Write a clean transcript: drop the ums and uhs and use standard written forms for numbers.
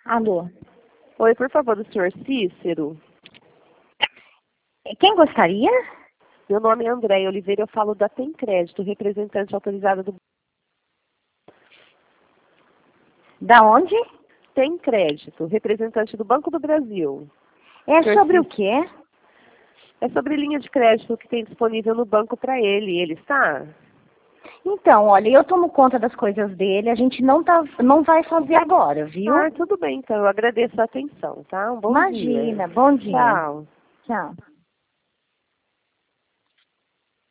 Alô? Oi, por favor, o senhor Cícero? Quem gostaria? Meu nome é Andréia Oliveira, eu falo da Tem Crédito, representante autorizada do... Da onde? Tem Crédito, representante do Banco do Brasil. É Senhor sobre o Cícero, quê? é sobre linha de crédito que tem disponível no banco para ele. Ele está? Então, olha, eu tomo conta das coisas dele, a gente não vai fazer agora, viu? Ah, tudo bem, então. Eu agradeço a atenção, tá? Um bom dia. Imagina, bom dia. Tchau. Tchau.